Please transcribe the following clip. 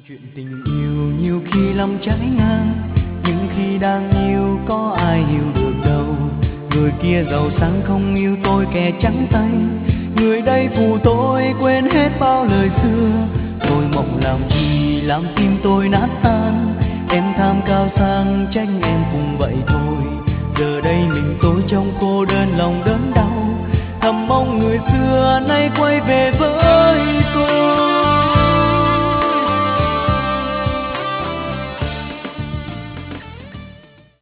Chuyện tình yêu nhiều khi lắm trái ngang, nhưng khi đang yêu có ai hiểu được đâu. Người kia giàu sang không yêu tôi kẻ trắng tay, người đây phụ tôi quên hết bao lời xưa. Tôi mộng làm gì làm tim tôi nát tan, em tham cao sang tranh em cùng vậy thôi. Giờ đây mình tôi trong cô đơn lòng đớn đau, thầm mong người xưa nay quay về